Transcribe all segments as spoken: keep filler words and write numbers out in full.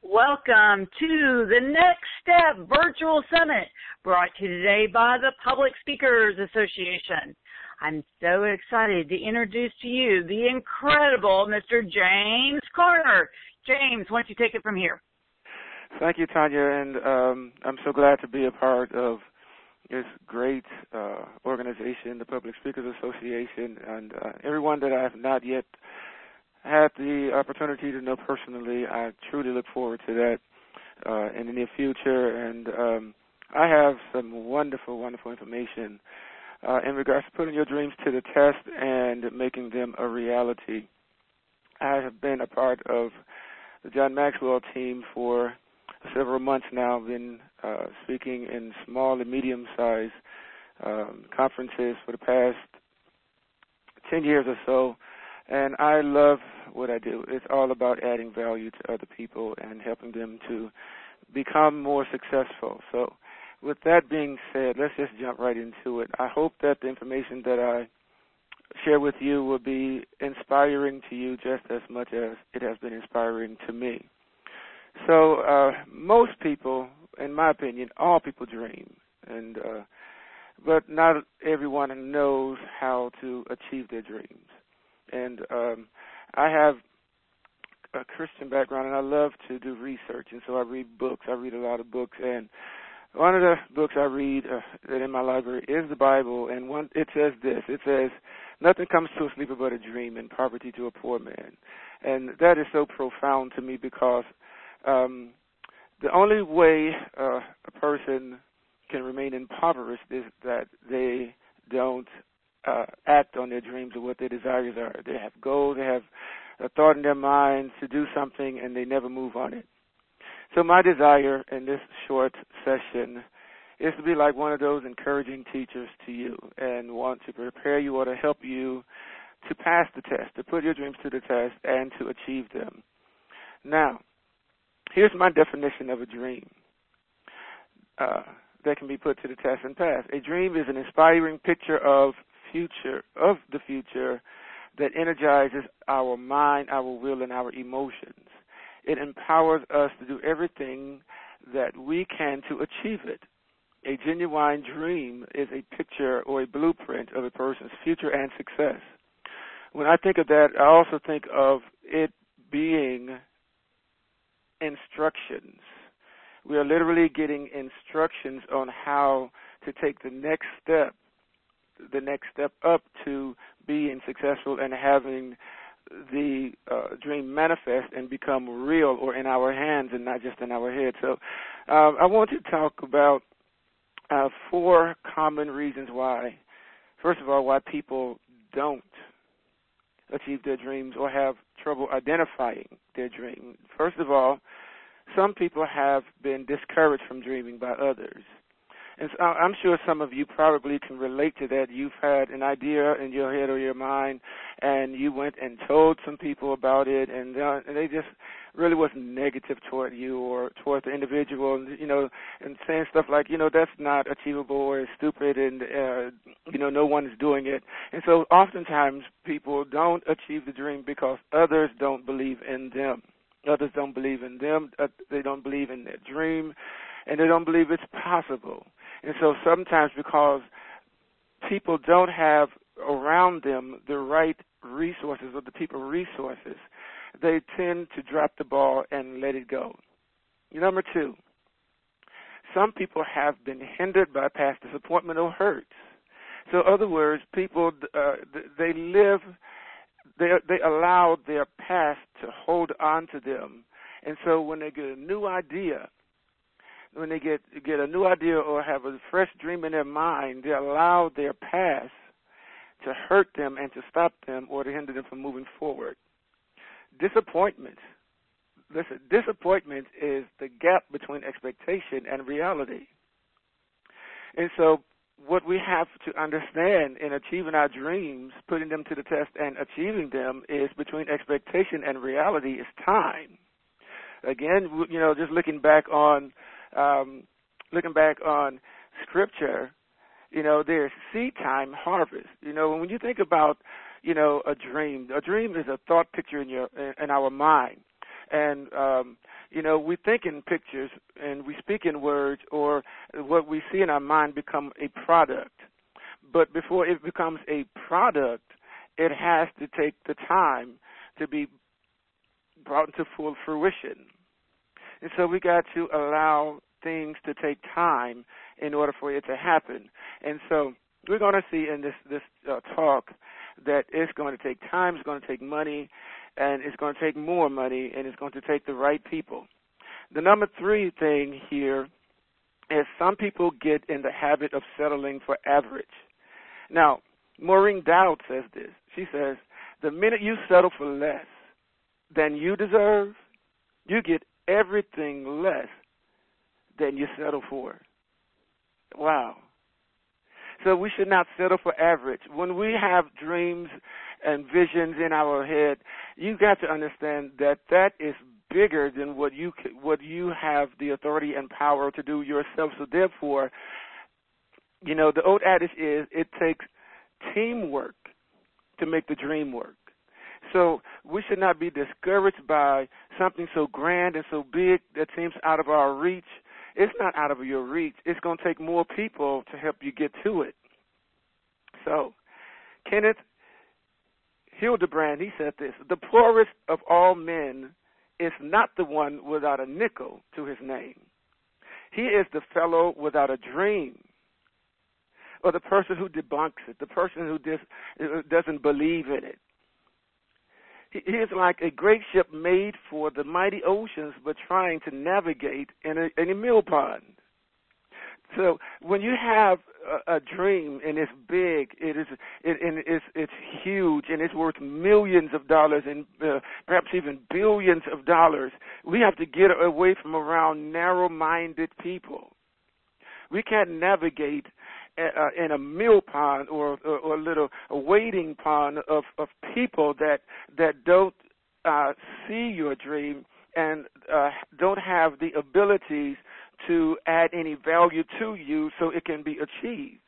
Welcome to the Next Step Virtual Summit, brought to you today by the Public Speakers Association. I'm so excited to introduce to you the incredible Mister James Carter. James, why don't you take it from here? Thank you, Tanya, and um, I'm so glad to be a part of this great uh, organization, the Public Speakers Association, and uh, everyone that I have not yet had the opportunity to know personally. I truly look forward to that uh, in the near future, and um, I have some wonderful, wonderful information uh, in regards to putting your dreams to the test and making them a reality. I have been a part of the John Maxwell team for several months now. I've been uh, speaking in small and medium-sized um, conferences for the past ten years or so, and I love what I do. It's all about adding value to other people and helping them to become more successful. So with that being said, let's just jump right into it. I hope that the information that I share with you will be inspiring to you just as much as it has been inspiring to me. So uh, most people, in my opinion, all people dream, and uh, but not everyone knows how to achieve their dreams. And um, I have a Christian background, and I love to do research, and so I read books. I read a lot of books, and one of the books I read uh, in my library is the Bible, and one it says this. It says, "Nothing comes to a sleeper but a dream, and poverty to a poor man." And that is so profound to me because um, the only way uh, a person can remain impoverished is that they don't Uh, act on their dreams or what their desires are. They have goals, they have a thought in their minds to do something, and they never move on it. So my desire in this short session is to be like one of those encouraging teachers to you and want to prepare you or to help you to pass the test, to put your dreams to the test and to achieve them. Now, here's my definition of a dream uh, that can be put to the test and pass. A dream is an inspiring picture of future of the future that energizes our mind, our will, and our emotions. It empowers us to do everything that we can to achieve it. A genuine dream is a picture or a blueprint of a person's future and success. When I think of that, I also think of it being instructions. We are literally getting instructions on how to take the next step the next step up to being successful and having the uh, dream manifest and become real or in our hands and not just in our head. So uh, I want to talk about uh, four common reasons why, first of all, why people don't achieve their dreams or have trouble identifying their dream. First of all, some people have been discouraged from dreaming by others. And so I'm sure some of you probably can relate to that. You've had an idea in your head or your mind, and you went and told some people about it, and, uh, and they just really was negative toward you or toward the individual, and, you know, and saying stuff like, you know, that's not achievable or it's stupid, and, uh, you know, no one is doing it. And so oftentimes people don't achieve the dream because others don't believe in them. Others don't believe in them. Uh, they don't believe in their dream, and they don't believe it's possible. And so sometimes because people don't have around them the right resources or the people resources, they tend to drop the ball and let it go. Number two, some people have been hindered by past disappointment or hurts. So in other words, people, uh, they live, they, they allow their past to hold on to them. And so when they get a new idea, when they get get a new idea or have a fresh dream in their mind, they allow their past to hurt them and to stop them or to hinder them from moving forward. Disappointment. Listen, disappointment is the gap between expectation and reality. And so what we have to understand in achieving our dreams, putting them to the test and achieving them, is between expectation and reality is time. Again, you know, just looking back on Um, looking back on Scripture, you know, there's seed time, harvest. You know, when you think about, you know, a dream, a dream is a thought picture in your in our mind, and um, You know, we think in pictures and we speak in words, or what we see in our mind become a product. But before it becomes a product, it has to take the time to be brought into full fruition. And so we got to allow things to take time in order for it to happen. And so we're going to see in this, this uh, talk that it's going to take time, it's going to take money, and it's going to take more money, and it's going to take the right people. The number three thing here is some people get in the habit of settling for average. Now, Maureen Dowd says this. She says, the minute you settle for less than you deserve, you get everything less than you settle for. Wow. So we should not settle for average. When we have dreams and visions in our head, you got to understand that that is bigger than what you what you have the authority and power to do yourself. So therefore, you know, the old adage is it takes teamwork to make the dream work. So we should not be discouraged by something so grand and so big that seems out of our reach. It's not out of your reach. It's going to take more people to help you get to it. So Kenneth Hildebrand, he said this, the poorest of all men is not the one without a nickel to his name. He is the fellow without a dream, or the person who debunks it, the person who dis- doesn't believe in it. He is like a great ship made for the mighty oceans, but trying to navigate in a, in a mill pond. So when you have a, a dream and it's big, it is it, and it's it's huge and it's worth millions of dollars and uh, perhaps even billions of dollars, we have to get away from around narrow-minded people. We can't navigate Uh, in a mill pond or, or, or a little a wading pond of, of people that that don't uh, see your dream and uh, don't have the abilities to add any value to you so it can be achieved.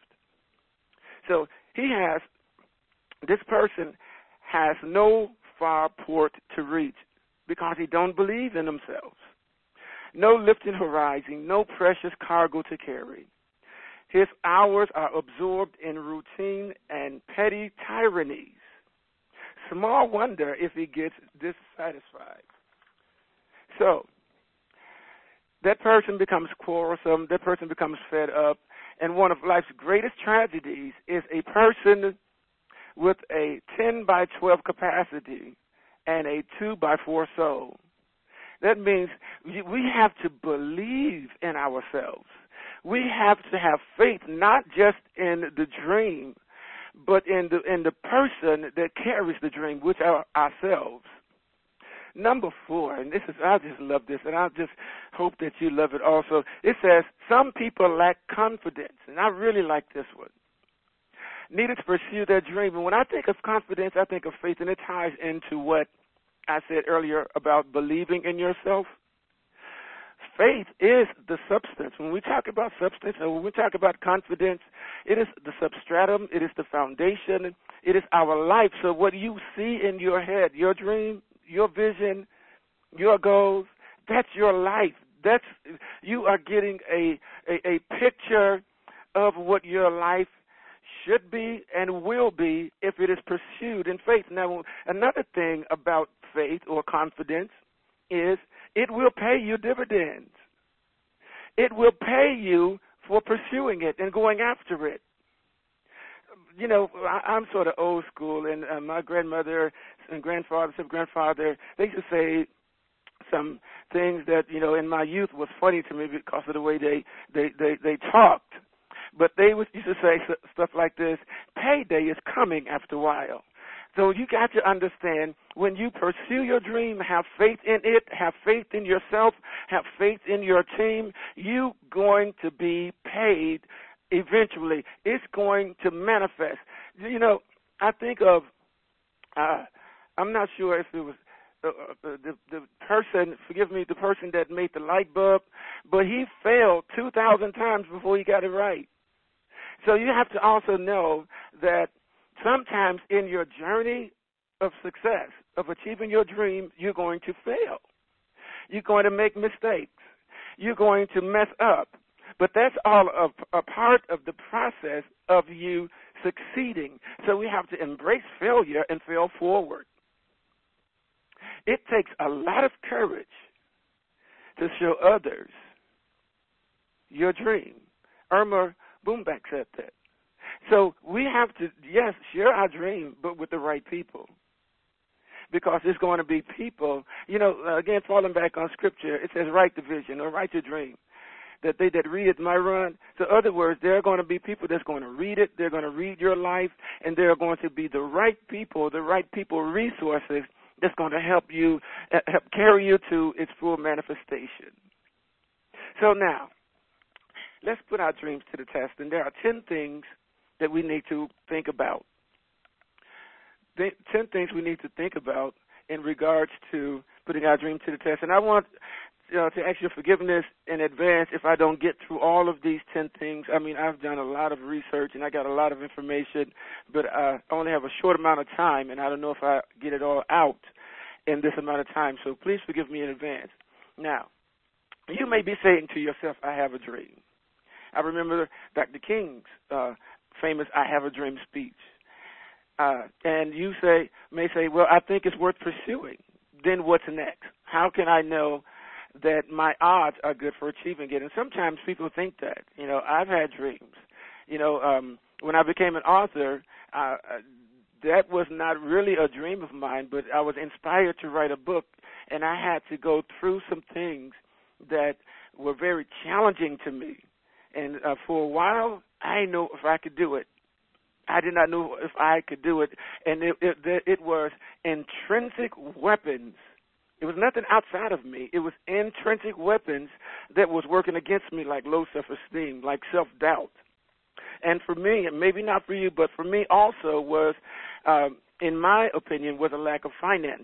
So he has, this person has no far port to reach because he don't believe in themselves. No lifting horizon, no precious cargo to carry. His hours are absorbed in routine and petty tyrannies. Small wonder if he gets dissatisfied. So, that person becomes quarrelsome, that person becomes fed up, and one of life's greatest tragedies is a person with a ten by twelve capacity and a two by four soul. That means we have to believe in ourselves. We have to have faith not just in the dream, but in the in the person that carries the dream, which are ourselves. Number four, and this is I just love this, and I just hope that you love it also. It says, some people lack confidence, and I really like this one. Needed to pursue their dream. And when I think of confidence, I think of faith, and it ties into what I said earlier about believing in yourself. Faith is the substance. When we talk about substance and when we talk about confidence, it is the substratum, it is the foundation, it is our life. So what you see in your head, your dream, your vision, your goals, that's your life. That's you are getting a, a, a picture of what your life should be and will be if it is pursued in faith. Now, another thing about faith or confidence is it will pay you dividends. It will pay you for pursuing it and going after it. You know, I, I'm sort of old school, and uh, my grandmother and grandfather, some grandfather, they used to say some things that, you know, in my youth was funny to me because of the way they, they, they, they talked. But they used to say stuff like this, payday is coming after a while. So you got to understand, when you pursue your dream, have faith in it, have faith in yourself, have faith in your team, you're going to be paid eventually. It's going to manifest. You know, I think of, uh, I'm not sure if it was uh, the, the person, forgive me, the person that made the light bulb, but he failed two thousand times before he got it right. So you have to also know that sometimes in your journey of success, of achieving your dream, you're going to fail. You're going to make mistakes. You're going to mess up. But that's all a, a part of the process of you succeeding. So we have to embrace failure and fail forward. It takes a lot of courage to show others your dream. Irma Boombeck said that. So we have to, yes, share our dream, but with the right people. Because there's going to be people, you know, again, falling back on Scripture, it says write the vision or write your dream, that they that read it might run. So in other words, there are going to be people that's going to read it, they're going to read your life, and there are going to be the right people, the right people resources that's going to help you, help carry you to its full manifestation. So now, let's put our dreams to the test, and there are ten things that we need to think about. The ten things we need to think about in regards to putting our dream to the test. And I want you know, to ask your forgiveness in advance if I don't get through all of these ten things. I mean, I've done a lot of research, and I got a lot of information, but I only have a short amount of time, and I don't know if I get it all out in this amount of time. So please forgive me in advance. Now, you may be saying to yourself, I have a dream. I remember Doctor King's uh, famous I Have a Dream speech. Uh, and you say may say, well, I think it's worth pursuing. Then what's next? How can I know that my odds are good for achieving it? And sometimes people think that. You know, I've had dreams. You know, um, when I became an author, uh, that was not really a dream of mine, but I was inspired to write a book, and I had to go through some things that were very challenging to me. And uh, for a while, I didn't know if I could do it. I did not know if I could do it, and it, it, it was intrinsic weapons. It was nothing outside of me. It was intrinsic weapons that was working against me, like low self-esteem, like self-doubt. And for me, and maybe not for you, but for me also was, um, in my opinion, was a lack of finances.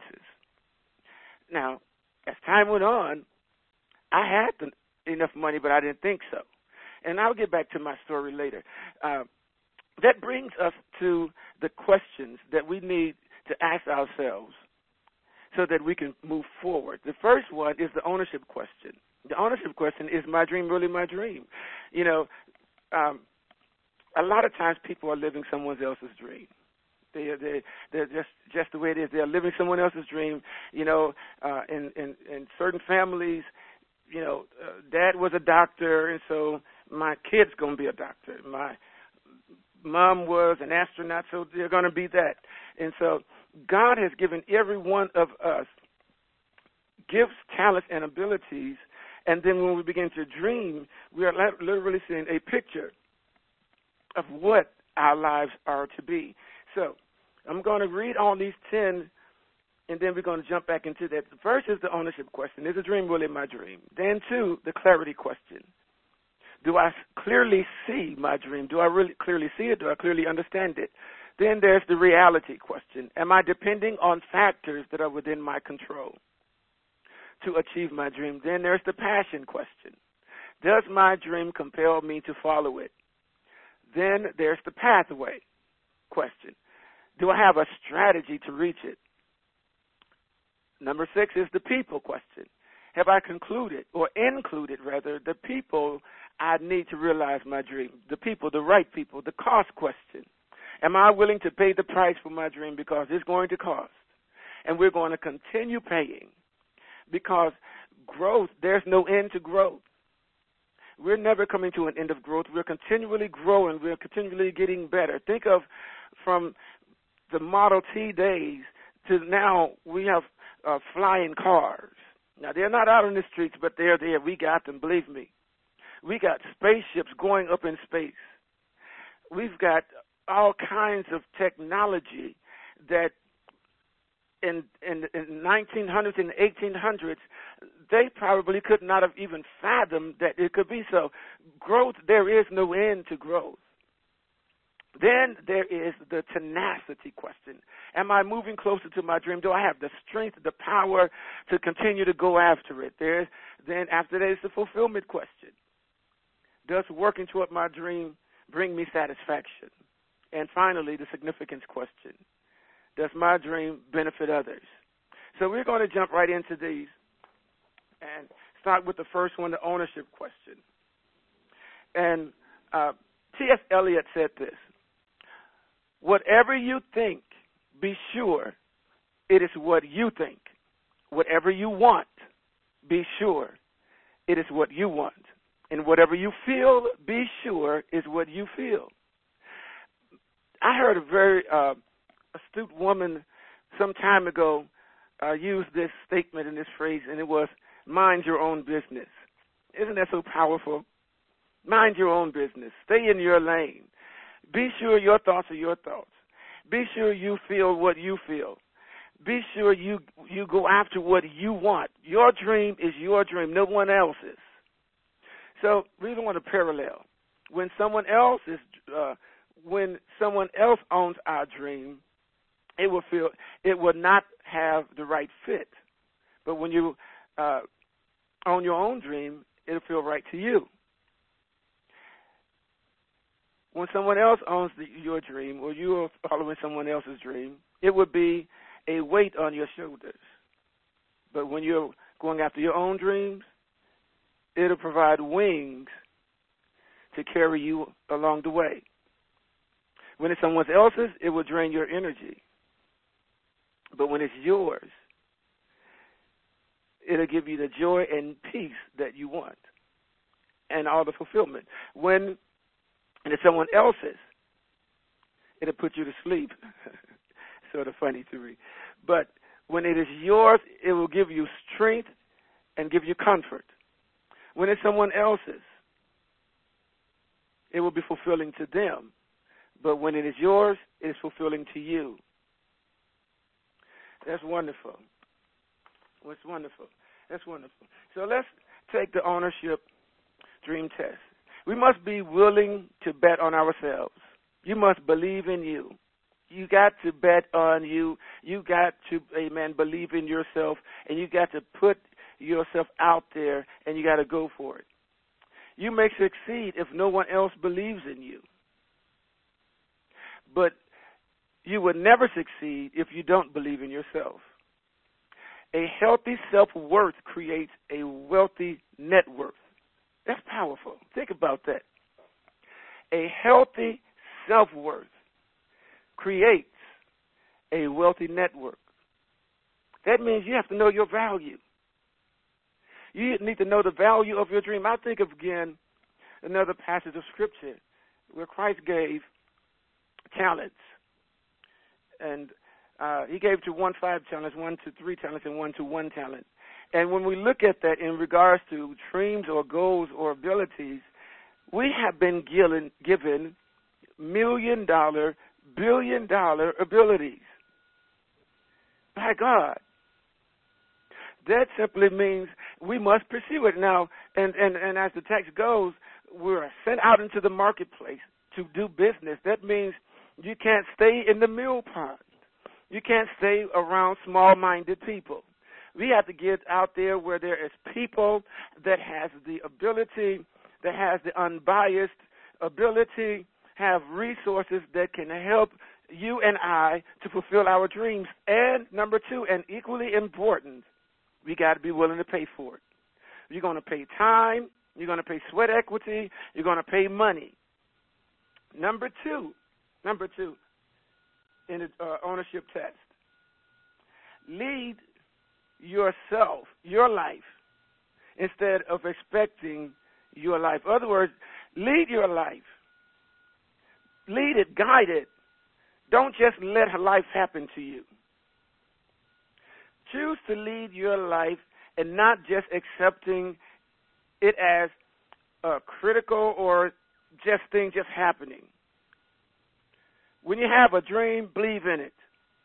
Now, as time went on, I had the, enough money, but I didn't think so. And I'll get back to my story later. Uh, That brings us to the questions that we need to ask ourselves so that we can move forward. The first one is the ownership question. The ownership question is, my dream really my dream? You know, um, a lot of times people are living someone else's dream. They, they, they're just, just the way it is. They're living someone else's dream. You know, uh, in, in, in certain families, you know, uh, dad was a doctor, and so my kid's going to be a doctor. My mom was an astronaut, so they're going to be that. And so God has given every one of us gifts, talents, and abilities, and then when we begin to dream, we are literally seeing a picture of what our lives are to be. So I'm going to read all these ten, and then we're going to jump back into that. The first is the ownership question. Is a dream really my dream? Then, two, the clarity question. Do I clearly see my dream? Do I really clearly see it? Do I clearly understand it? Then there's the reality question. Am I depending on factors that are within my control to achieve my dream? Then there's the passion question. Does my dream compel me to follow it? Then there's the pathway question. Do I have a strategy to reach it? Number six is the people question. Have I concluded, or included rather, the people I need to realize my dream? The people, the right people, the cost question. Am I willing to pay the price for my dream, because it's going to cost? And we're going to continue paying, because growth, there's no end to growth. We're never coming to an end of growth. We're continually growing. We're continually getting better. Think of from the Model T days to now we have uh, flying cars. Now, they're not out on the streets, but they're there. We got them, believe me. We got spaceships going up in space. We've got all kinds of technology that in, in, in nineteen hundreds and eighteen hundreds, they probably could not have even fathomed that it could be so. Growth, there is no end to growth. Then there is the tenacity question. Am I moving closer to my dream? Do I have the strength, the power to continue to go after it? There's, then after that is the fulfillment question. Does working toward my dream bring me satisfaction? And finally, the significance question. Does my dream benefit others? So we're going to jump right into these. and start with the first one, the ownership question. And uh, T S Eliot said this: whatever you think, be sure it is what you think. Whatever you want, be sure it is what you want. And whatever you feel, be sure is what you feel. I heard a very uh, astute woman some time ago uh, use this statement and this phrase, and it was, mind your own business. Isn't that so powerful? Mind your own business. Stay in your lane. Be sure your thoughts are your thoughts. Be sure you feel what you feel. Be sure you you go after what you want. Your dream is your dream, no one else's. So we don't want to parallel. When someone else is, uh, when someone else owns our dream, it will feel it will not have the right fit. But when you uh, own your own dream, it'll feel right to you. When someone else owns the, your dream, or you are following someone else's dream, it would be a weight on your shoulders. But when you're going after your own dreams, it'll provide wings to carry you along the way. When it's someone else's, it will drain your energy. But when it's yours, it'll give you the joy and peace that you want and all the fulfillment. When it's someone else's, it'll put you to sleep. Sort of funny to me. But when it is yours, it will give you strength and give you comfort. When it's someone else's, it will be fulfilling to them. But when it is yours, it is fulfilling to you. That's wonderful. That's wonderful. That's wonderful. So let's take the ownership dream test. We must be willing to bet on ourselves. You must believe in you. You got to bet on you. You got to, amen, believe in yourself, and you got to put yourself out there, and you got to go for it. You may succeed if no one else believes in you, but you will never succeed if you don't believe in yourself. A healthy self-worth creates a wealthy net worth. That's powerful. Think about that. A healthy self-worth creates a wealthy network. That means you have to know your value. You need to know the value of your dream. I think of, again, another passage of Scripture where Christ gave talents. And uh, he gave to one five talents, one to three talents, and one to one talent. And when we look at that in regards to dreams or goals or abilities, we have been given, given million-dollar, billion-dollar abilities. By God. That simply means we must pursue it. Now, and, and, and as the text goes, we're sent out into the marketplace to do business. That means you can't stay in the mill pond. You can't stay around small-minded people. We have to get out there where there is people that has the ability, that has the unbiased ability, have resources that can help you and I to fulfill our dreams. And number two, and equally important, we got to be willing to pay for it. You're going to pay time. You're going to pay sweat equity. You're going to pay money. Number two, number two, in the uh, ownership test, lead yourself, your life, instead of expecting your life. In other words, lead your life. Lead it, guide it. Don't just let her life happen to you. Choose to lead your life and not just accepting it as a critical or just thing just happening. When you have a dream, believe in it.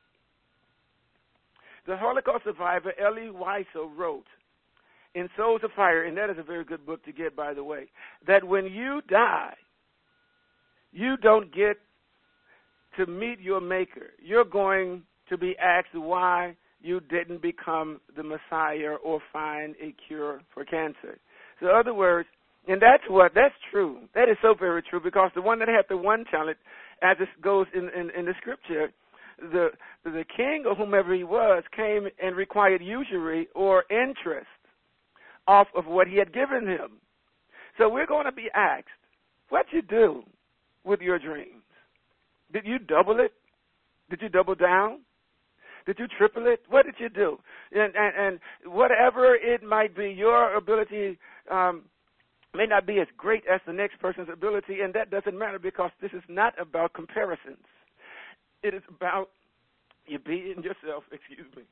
The Holocaust survivor Elie Wiesel wrote in Souls of Fire, and that is a very good book to get, by the way, that when you die, you don't get to meet your maker. You're going to be asked why you didn't become the Messiah or find a cure for cancer. So in other words, and that's what, that's true. That is so very true, because the one that had the one talent, as it goes in, in, in the scripture, the the king or whomever he was came and required usury or interest off of what he had given him. So we're going to be asked, what you do with your dreams? Did you double it? Did you double down? Did you triple it? What did you do? And, and, and whatever it might be, your ability um, may not be as great as the next person's ability, and that doesn't matter because this is not about comparisons. It is about you being yourself, excuse me.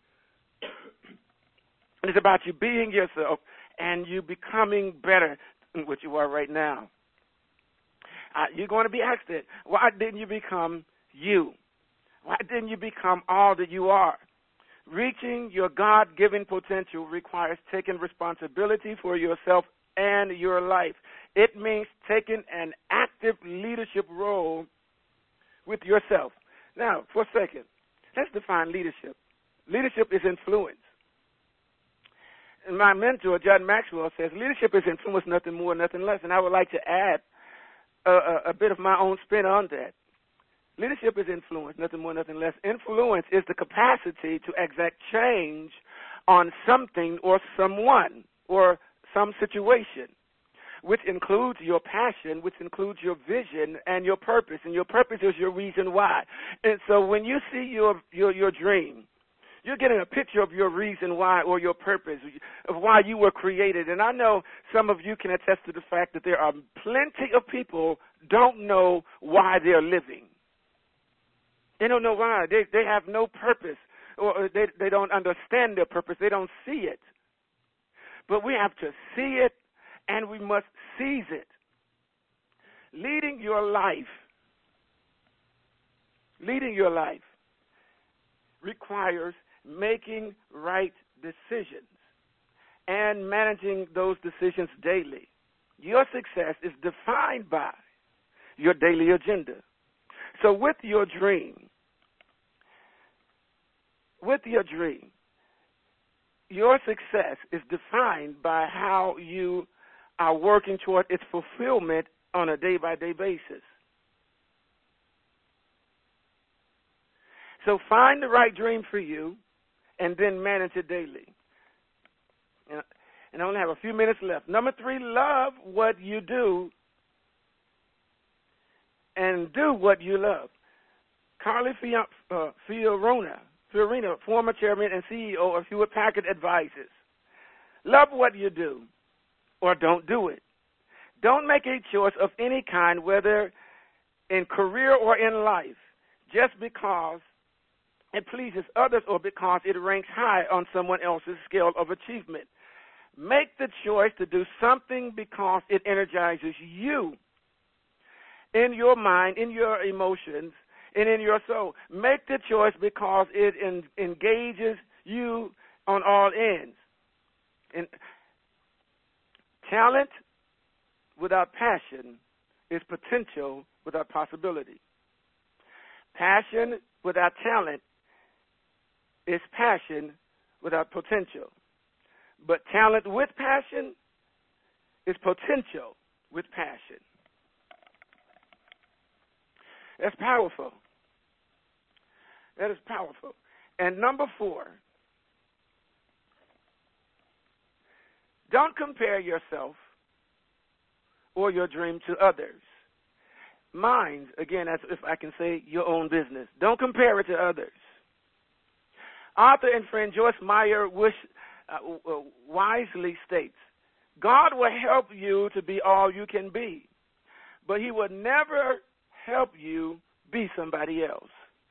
It's about you being yourself and you becoming better than what you are right now. Uh, you're going to be asked it. Why didn't you become you? Why didn't you become all that you are? Reaching your God-given potential requires taking responsibility for yourself and your life. It means taking an active leadership role with yourself. Now, for a second, let's define leadership. Leadership is influence. And my mentor, John Maxwell, says leadership is influence, nothing more, nothing less. And I would like to add a, a, a bit of my own spin on that. Leadership is influence, nothing more, nothing less. Influence is the capacity to exact change on something or someone or some situation, which includes your passion, which includes your vision and your purpose. And your purpose is your reason why. And so when you see your your, your dream, you're getting a picture of your reason why or your purpose, of why you were created. And I know some of you can attest to the fact that there are plenty of people don't know why they're living. They don't know why. They they have no purpose, or they they don't understand their purpose. They don't see it. But we have to see it, and we must seize it. Leading your life, leading your life requires making right decisions and managing those decisions daily. Your success is defined by your daily agenda. So with your dream, with your dream, your success is defined by how you are working toward its fulfillment on a day-by-day basis. So find the right dream for you and then manage it daily. And I only have a few minutes left. Number three, love what you do and do what you love. Carly Fiorina, Fiorina, former chairman and C E O of Hewlett Packard Advisors. Love what you do or don't do it. Don't make a choice of any kind, whether in career or in life, just because it pleases others or because it ranks high on someone else's scale of achievement. Make the choice to do something because it energizes you in your mind, in your emotions, and in your soul. Make the choice because it en- engages you on all ends. And talent without passion is potential without possibility. Passion without talent is passion without potential. But talent with passion is potential with passion. That's powerful. That is powerful. And number four, don't compare yourself or your dream to others. Mind, again, as if I can say, your own business. Don't compare it to others. Author and friend Joyce Meyer wish, uh, wisely states, God will help you to be all you can be, but he will never help you be somebody else.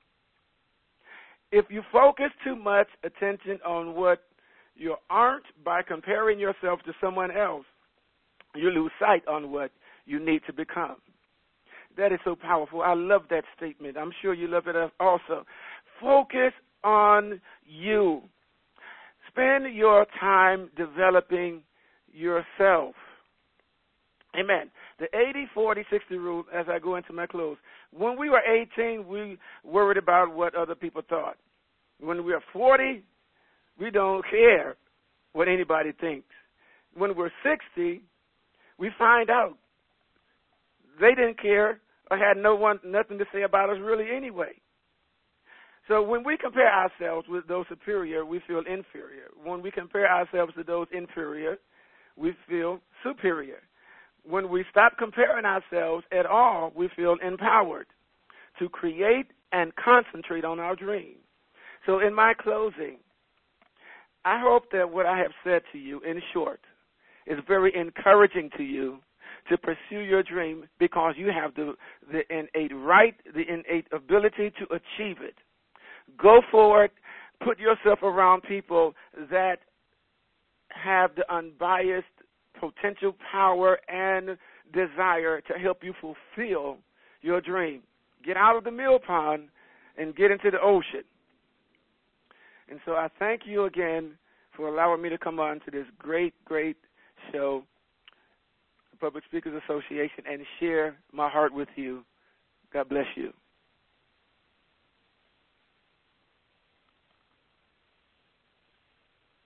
If you focus too much attention on what you aren't by comparing yourself to someone else, you lose sight on what you need to become. That is so powerful. I love that statement. I'm sure you love it also. Focus on you. Spend your time developing yourself. Amen. The eighty forty sixty rule, as I go into my close. When we were eighteen, we worried about what other people thought. When we are forty, we don't care what anybody thinks. When we're sixty, we find out they didn't care or had no one, nothing to say about us really anyway. So when we compare ourselves with those superior, we feel inferior. When we compare ourselves to those inferior, we feel superior. When we stop comparing ourselves at all, we feel empowered to create and concentrate on our dream. So in my closing, I hope that what I have said to you in short is very encouraging to you to pursue your dream, because you have the, the innate right, the innate ability to achieve it. Go forward, put yourself around people that have the unbiased potential, power, and desire to help you fulfill your dream. Get out of the mill pond and get into the ocean. And so I thank you again for allowing me to come on to this great, great show, the Public Speakers Association, and share my heart with you. God bless you.